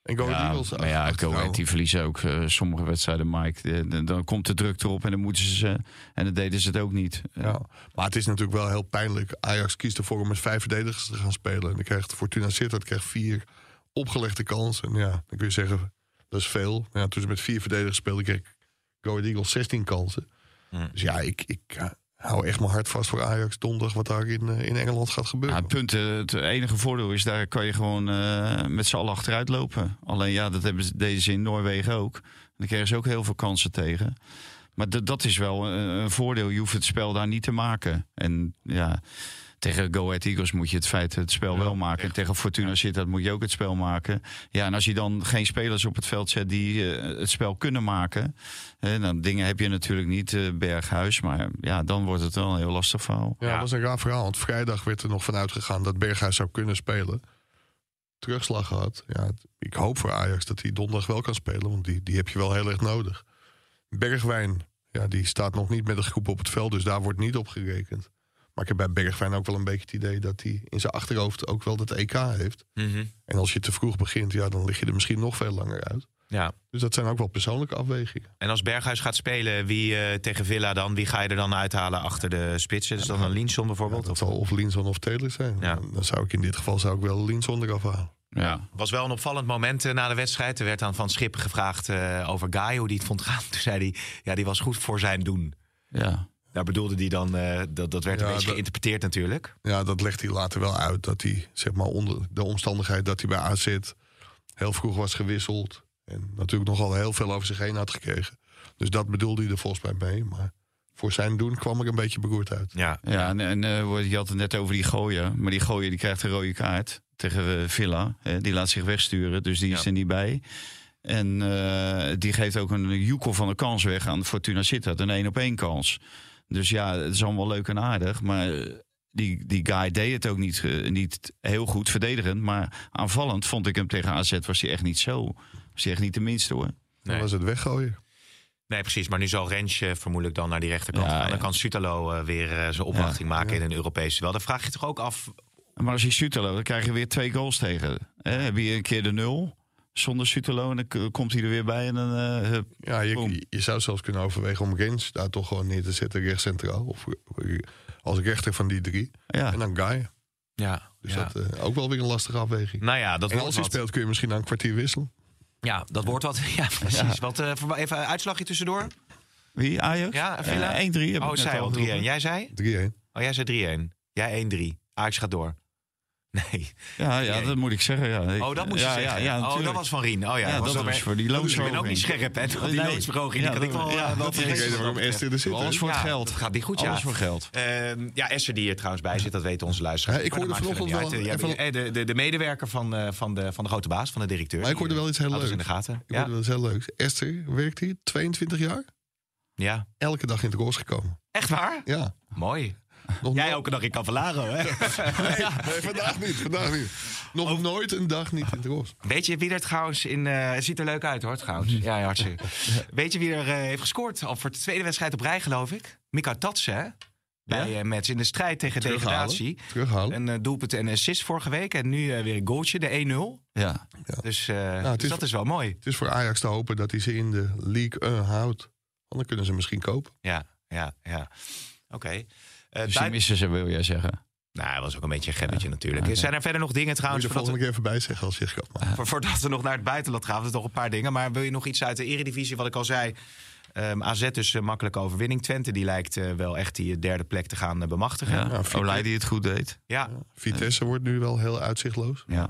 En Go Ahead Ja, Eagles. maar ja, achter- Go Ahead, die verliezen ook uh, sommige wedstrijden, Mike. De, de, dan komt de druk erop en dan moeten ze ze... En dan deden ze het ook niet. Uh, Ja. Maar het is natuurlijk wel heel pijnlijk. Ajax kiest ervoor om met vijf verdedigers te gaan spelen. En dan krijgt Fortuna Sittard krijgt vier opgelegde kansen. En ja, dan kun je zeggen, dat is veel. Maar ja, toen ze met vier verdedigers speelden, kreeg Go Ahead Eagles zestien kansen. Hmm. Dus ja, ik, ik ja, hou echt mijn hart vast voor Ajax donderdag wat daar in, uh, in Engeland gaat gebeuren. Ja, het punt, uh, het enige voordeel is, daar kan je gewoon uh, met z'n allen achteruit lopen. Alleen ja, dat hebben ze, deden ze in Noorwegen ook. En dan kregen ze ook heel veel kansen tegen. Maar d- dat is wel een, een voordeel. Je hoeft het spel daar niet te maken. En ja, tegen Go Ahead Eagles moet je het feit het spel Ja, wel maken. En tegen Fortuna Sittard moet je ook het spel maken. Ja, en als je dan geen spelers op het veld zet die uh, het spel kunnen maken. Hè, dan dingen heb je natuurlijk niet, uh, Berghuis. Maar ja, dan wordt het wel een heel lastig verhaal. Ja, Ja. dat was een raar verhaal. Want vrijdag werd er nog vanuit gegaan dat Berghuis zou kunnen spelen. Terugslag gehad. Ja, het- ik hoop voor Ajax dat hij donderdag wel kan spelen. Want die, die heb je wel heel erg nodig. Bergwijn, ja, die staat nog niet met een groep op het veld. Dus daar wordt niet op gerekend. Maar ik heb bij Bergwijn ook wel een beetje het idee dat hij in zijn achterhoofd ook wel dat E K heeft. Mm-hmm. En als je te vroeg begint, ja, dan lig je er misschien nog veel langer uit. Ja. Dus dat zijn ook wel persoonlijke afwegingen. En als Berghuis gaat spelen, wie uh, tegen Villa dan? Wie ga je er dan uithalen achter de spitsen? Is dat dan een Linson Ja, bijvoorbeeld? dat zal of Linson of Taylor zijn. Ja. Dan zou ik in dit geval zou ik wel Linson eraf halen. Ja. was wel een opvallend moment uh, na de wedstrijd. Er werd dan van Schip gevraagd uh, over Guy, hoe die het vond gaan. Toen zei hij, ja, die was goed voor zijn doen. Ja. Daar bedoelde hij dan, uh, dat, dat werd Ja, een beetje dat- geïnterpreteerd natuurlijk. Ja, dat legt hij later wel uit. Dat hij, zeg maar, onder de omstandigheid dat hij bij A Z heel vroeg was gewisseld. En natuurlijk nogal heel veel over zich heen had gekregen. Dus dat bedoelde hij er volgens mij mee. Maar voor zijn doen kwam ik een beetje beroerd uit. Ja, Ja, en, en uh, je had het net over die gooien. Maar die gooien die krijgt een rode kaart tegen uh, Villa. Hè, die laat zich wegsturen, dus die is Ja. er niet bij. En uh, die geeft ook een joekel van de kans weg aan Fortuna Sittard. Een één op één kans. Dus ja, het is allemaal leuk en aardig. Maar uh, die, die guy deed het ook niet, uh, niet heel goed verdedigend. Maar aanvallend vond ik hem tegen A Z was hij echt niet zo. Was hij echt niet de minste hoor. Dan Nee. was het weggooien. Nee, precies. Maar nu zal Rens uh, vermoedelijk dan naar die rechterkant Ja, gaan. Dan ja. kan Sutalo uh, weer uh, zijn opwachting Ja, maken ja. in een Europese duel. Dan vraag je toch ook af. Maar als je Sutalo, dan krijg je weer twee goals tegen. Hè, heb je een keer de nul zonder Sutalo en dan k- komt hij er weer bij en dan uh, hup. Ja, Boom. je, je zou zelfs kunnen overwegen om Rens daar toch gewoon neer te zetten, rechts centraal. Of uh, als rechter van die drie. Ja. En dan Guy. Ja, Dus ja. dat uh, ook wel weer een lastige afweging. Nou ja, dat En wordt als hij wat. speelt kun je misschien na een kwartier wisselen. Ja, dat wordt wat. Ja, precies. Wat, uh, voor- even een uitslagje tussendoor. Wie, Ajax? Ja, Villa? Uh, één drie. heb Oh, ik net zij al al drie-een. geroepen. Jij zei? drie-een. Oh, jij zei drie-een. Jij één drie. Ajax gaat door. Nee. Ja, ja, Nee. dat moet ik zeggen. Ja. Ik- Oh, dat moest je ja, zeggen. Ja, ja, oh, natuurlijk. dat was van Rien. Oh ja, Ja, was dat wel was weer- voor die Ik ben loonsverhoging. ook niet scherp, hè? Die Nee. loonsverhoging, Ja, die kan ik dat- wel, ja, uh, wel dat is- vergeten. Vergeten waarom Esther er zit. Alles hè? voor het Ja, geld. dat gaat niet goed, ja. Alles voor geld. Ehm, ja, Esther die er trouwens bij zit, dat weten onze luisteraars. Ja, ik Maar dat hoorde maakt verder vanochtend niet uit. wel Ja, even- de, de, de medewerker van, uh, van, de, van de grote baas, van de directeur. Maar ik hoorde wel iets heel Houdt ons leuks. in de gaten. Ik Ja? hoorde wel iets heel leuks. Esther werkt hier tweeëntwintig jaar. ja. Elke dag in het roos gekomen. Echt waar? Ja. Mooi. Nog Jij no- ook een dag in Cavallaro, hè? Nee, vandaag niet. Vandaag niet. Nog nooit een dag niet in het roos. Weet je wie er trouwens in... uh, het ziet er leuk uit, hoor, trouwens. Ja, ja, hartstikke. Weet je wie er uh, heeft gescoord? Al voor de tweede wedstrijd op rij, geloof ik. Mika Tatsen, hè? Bij Ja? uh, Mets in de strijd tegen Terughalen. degradatie. Terughalen. Een uh, doelpunt en assist vorige week. En nu uh, weer een goaltje, de één nul. Ja. Dus, uh, het dus is- dat is wel mooi. Het is voor Ajax te hopen dat hij ze in de League een houdt. Want dan kunnen ze misschien kopen. Ja, ja, ja. Oké. Okay. Uh, Dus die missen ze, wil jij zeggen. Nou, dat was ook een beetje een gebbetje Ja. natuurlijk. Oké. Zijn er verder nog dingen Moet trouwens? je de voordat volgende keer even bij zeggen als je het gaat maken. we, voordat we nog naar het buitenland gaan, we hebben nog een paar dingen. Maar wil je nog iets uit de Eredivisie? Wat ik al zei, um, A Z dus uh, makkelijke overwinning. Twente die lijkt uh, wel echt die derde plek te gaan uh, bemachtigen. Ja. Ja. Ja, Vitesse- Olij die het goed deed. Vitesse wordt nu wel heel uitzichtloos. Ja.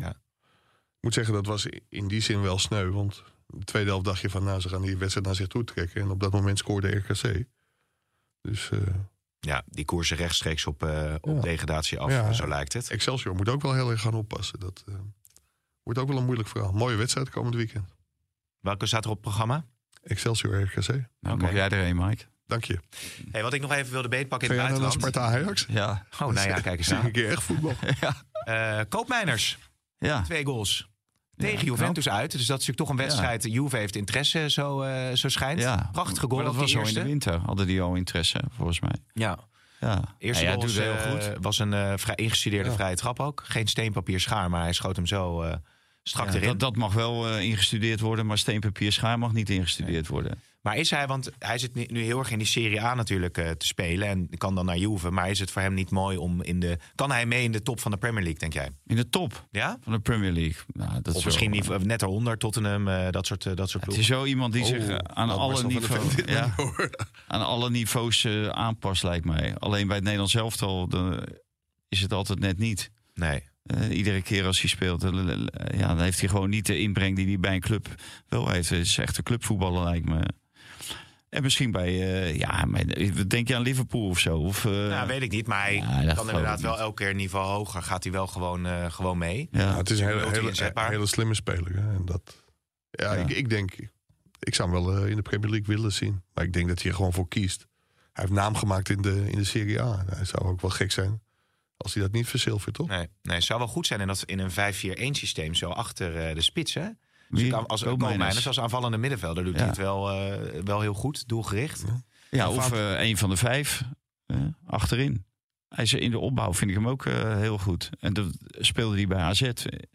Ik moet zeggen, dat was in die zin wel sneu. Want de tweede helft dacht je van, nou, ze gaan die wedstrijd naar zich toe trekken. En op dat moment scoorde R K C. Dus uh, Ja, die koersen rechtstreeks op, uh, op Ja. degradatie af, Ja. zo lijkt het. Excelsior moet ook wel heel erg gaan oppassen. Dat uh, wordt ook wel een moeilijk verhaal. Mooie wedstrijd komend weekend. Welke staat er op het programma? Excelsior R K C. Nou, Oké. mag jij er een, Mike? Dank je. Hey, wat ik nog even wilde beetpakken in Ga het jij nou naar buitenland. Sparta Ajax? Ja. Oh, nou ja, kijk eens Zie ik aan. een keer echt voetbal. Uh, Koopmijners, Ja. twee goals. Tegen Ja, Juventus uit. Dus dat is natuurlijk toch een wedstrijd. Juve heeft interesse, zo, uh, zo schijnt. Ja. Prachtige goal. Maar dat ook was die zo in de eerste. winter. Hadden die al interesse, volgens mij. Ja. Ja. Eerste ja, goal hij doet was, het heel uh, goed. was een uh, vrij ingestudeerde Ja. vrije trap ook. Geen steenpapier schaar, maar hij schoot hem zo uh, strak Ja, erin. dat, dat mag wel uh, ingestudeerd worden, maar steenpapier schaar mag niet ingestudeerd nee. worden. Maar is hij, want hij zit nu heel erg in die Serie A natuurlijk uh, te spelen en kan dan naar Juve. Maar is het voor hem niet mooi om in de... Kan hij mee in de top van de Premier League, denk jij? In de top ja? van de Premier League? Nou, dat of is misschien wel, niet, net eronder, Tottenham, uh, dat soort, uh, dat soort ploegen. Het is zo iemand die oh, zich uh, aan, nou, alle niveaus, ja, aan alle niveaus uh, aanpast, lijkt mij. Alleen bij het Nederlands elftal uh, is het altijd net niet. Nee. Uh, iedere keer als hij speelt, uh, uh, ja, dan heeft hij gewoon niet de inbreng die hij bij een club wel heeft. Het is echt een clubvoetballer, lijkt me. En misschien bij, uh, ja, denk je aan Liverpool of zo? Of, uh, nou, weet ik niet, maar hij ja, kan inderdaad wel elke keer een niveau hoger. Gaat hij wel gewoon, uh, gewoon mee. Ja. Ja, het is een hele, hele, hele slimme speler. Hè? En dat, ja, ja. Ik, ik denk, ik zou hem wel uh, in de Premier League willen zien. Maar ik denk dat hij er gewoon voor kiest. Hij heeft naam gemaakt in de, in de Serie A. Hij zou ook wel gek zijn als hij dat niet verzilvert, toch? Nee, nee, het zou wel goed zijn in, dat, in een vijf vier een systeem zo achter uh, de spits, hè? Dus Wie? kan, als Koopmeiners, als aanvallende middenvelder doet ja. hij het wel, uh, wel heel goed, doelgericht. Ja, ja of uh, een van de vijf uh, achterin. Hij is in de opbouw, vind ik hem ook uh, heel goed. En dat speelde hij bij A Z.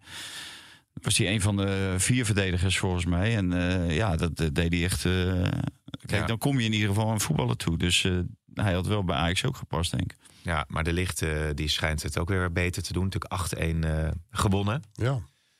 Was hij een van de vier verdedigers volgens mij. En uh, ja, dat, dat deed hij echt... Uh, kijk, ja. dan kom je in ieder geval aan voetballen toe. Dus uh, hij had wel bij Ajax ook gepast, denk ik. Ja, maar de Ligt uh, die schijnt het ook weer beter te doen. Natuurlijk acht een uh, gewonnen. Ja.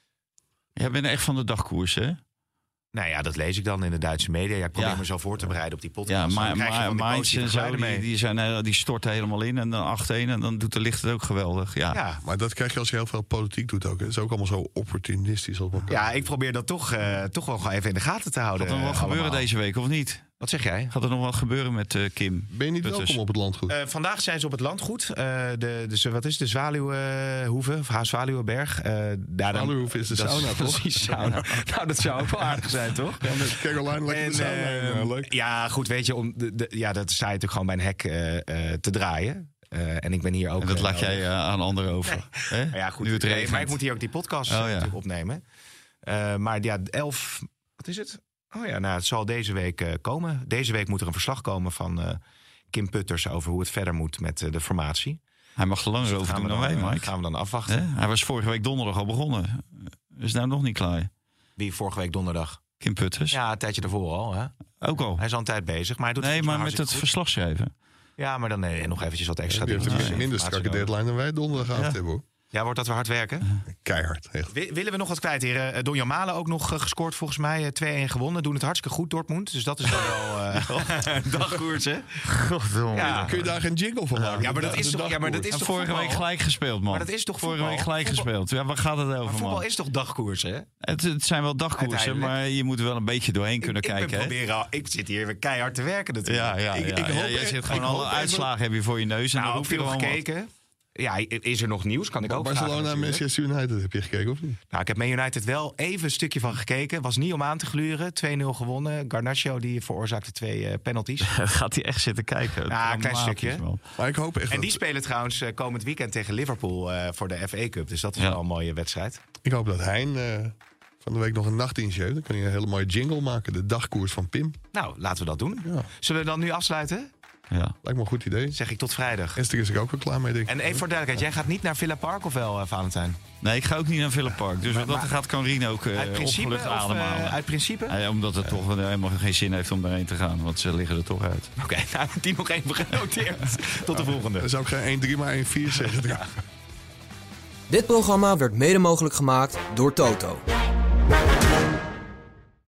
Jij bent echt van de dagkoers, hè? Nou ja, dat lees ik dan in de Duitse media. Ja, ik probeer ja. me zo voor te bereiden op die podcast. Ja, maar, maar Mainz en zo, die, die, zijn, die storten helemaal in. En dan acht een en dan doet de Ligt het ook geweldig. Ja. ja. Maar dat krijg je als je heel veel politiek doet ook. Het is ook allemaal zo opportunistisch. Als ja, ik probeer dat toch, uh, toch wel even in de gaten te houden. Gaat er nog wat gebeuren deze week, of niet? Wat zeg jij? Gaat er nog wat gebeuren met uh, Kim? Ben je niet Putters? welkom op het landgoed? Uh, vandaag zijn ze op het landgoed. Uh, de, de, wat is het, de Zwaluwenhoeve, of Haas-Zwaluwenberg. Uh, Zwaluwenhoeve is de sauna, is, toch? Precies, sauna. Nou, dat zou ook wel aardig zijn, toch? Ja, met Caroline lekker en, de sauna. Uh, leuk. Ja, goed, weet je, om de, de, ja, dat sta je natuurlijk gewoon bij een hek uh, uh, te draaien. Uh, en ik ben hier ook... En dat uh, laat jij uh, aan anderen over. Nee. Ja, goed. Nu het nee, maar ik moet hier ook die podcast oh, ja. opnemen. Uh, maar ja, elf... Wat is het? Oh ja, nou, het zal deze week uh, komen. Deze week moet er een verslag komen van uh, Kim Putters over hoe het verder moet met uh, de formatie. Hij mag er langer dus over doen dan, dan wij, Mike. Gaan we dan afwachten. He? Hij was vorige week donderdag al begonnen. Is nou nog niet klaar. Wie vorige week donderdag? Kim Putters. Ja, een tijdje daarvoor al. Hè? Ook al. Hij is al een tijd bezig. Maar hij doet nee, het maar met het goed. verslag schrijven. Ja, maar dan nee, nog eventjes wat extra ja, doen. Die heeft een minder strakke deadline dan wij donderdagavond ja. hebben, hoor. Ja, wordt dat weer hard werken? Keihard. Echt. Willen we nog wat kwijt, heren? Donjan Malen ook nog gescoord volgens mij. twee een gewonnen. Doen het hartstikke goed, Dortmund. Dus dat is dan wel uh, dagkoers, hè? Godverdomme. Ja. Kun je daar geen jingle van maken? Ja, maar dat is toch... Ja, maar dat is toch vorige voetbal? week gelijk gespeeld, man. Maar dat is toch vorige voetbal? week gelijk voetbal. gespeeld. Ja, waar gaat het over, maar voetbal man? is toch dagkoers, hè? Het, het zijn wel dagkoersen, maar je moet er wel een beetje doorheen kunnen ik, kijken. Ik, proberen, ik zit hier weer keihard te werken natuurlijk. Ja, ja, ja. Ik, ik hoop, ja jij zit gewoon alle uitslagen heb je voor je neus. En nou, dan veel gekeken. Wat. Ja, is er nog nieuws? Kan ik ook Barcelona vragen, en Manchester United, heb je gekeken of niet? Nou, ik heb Man United wel even een stukje van gekeken. Was niet om aan te gluren. twee nul gewonnen. Garnacho die veroorzaakte twee uh, penalties. Gaat hij echt zitten kijken? Ja, een klein stukje. Maar ik hoop echt en die dat... spelen trouwens uh, komend weekend tegen Liverpool uh, voor de F A Cup. Dus dat is ja. wel een mooie wedstrijd. Ik hoop dat Hein uh, van de week nog een nachtdienstje heeft. Dan kan hij een hele mooie jingle maken. De dagkoers van Pim. Nou, laten we dat doen. Ja. Zullen we dan nu afsluiten? Ja. Lijkt me een goed idee. Zeg ik tot vrijdag. Esther is er ook wel klaar mee, denk ik. En even voor duidelijkheid, jij gaat niet naar Villa Park of wel, uh, Valentijn? Nee, ik ga ook niet naar Villa Park. Dus wat dat gaat, kan Rien ook uh, opgelucht ademhalen. Uh, uit principe? Ja, omdat het ja. toch helemaal geen zin heeft om daarheen te gaan. Want ze liggen er toch uit. Oké, okay, nou, die nog even genoteerd. Tot de volgende. Dan zou ik geen één drie, maar één vier zeggen. Dit programma werd mede mogelijk gemaakt door Toto.